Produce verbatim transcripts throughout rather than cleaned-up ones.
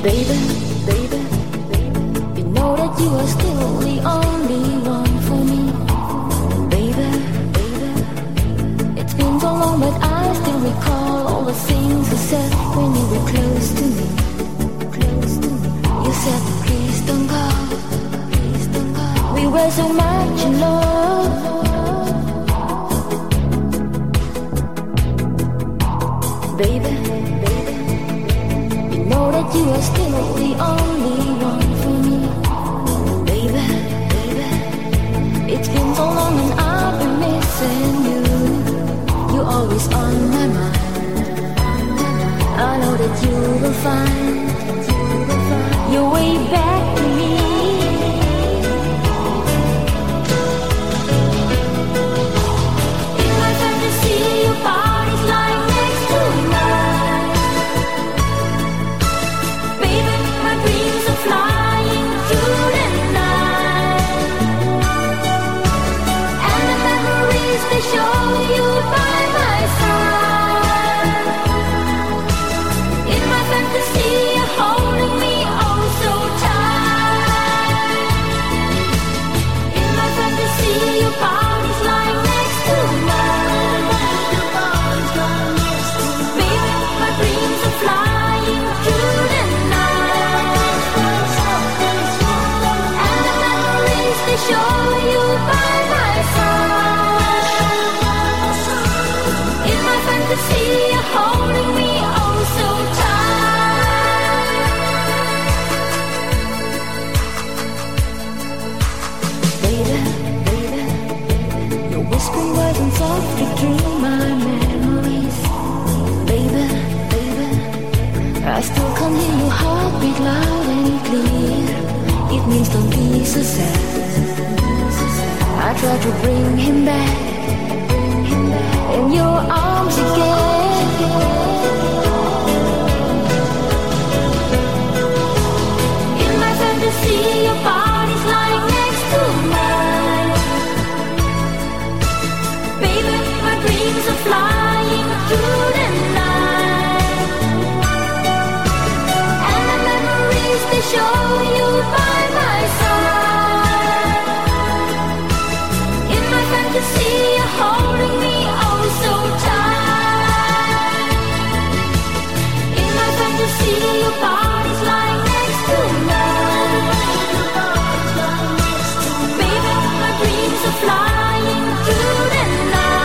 Baby, baby, you know that you are still the only one for me. Baby, baby, it's been so long but I still recall all the things you said when you were close to me. Close to me. You said, please don't go, please don't go. We were so much in love. Baby, baby, you know that you are still the only one for me. Baby, baby, it's been so long and I've been missing you. You're always on my mind. I know that you will find your way back to me. In my fantasy, your body's lying next to mine. Baby, my dreams are flying through the night. And the memories, they show you by my side. In my fantasy, you're holding me oh so tight. In my fantasy, your body's lying next to mine. Baby, my dreams are flying through the night. And the memories, they show you by my side. In my fantasy, you're holding me oh so tight. Baby, baby, your whispering words and softly through my memories. Baby, baby, I still can hear your heartbeat loud and clear. It means don't be so sad. I try to bring him back in your arms again. In my fantasy, your body's lying next to mine. Baby, my dreams are flying through the night. And the memories, they show you by my side. In my fantasy, you're holding me oh so tight. In my fantasy, your body's lying next to mine. Baby, my dreams are flying through the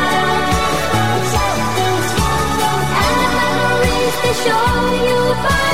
night. And the memories, they show you by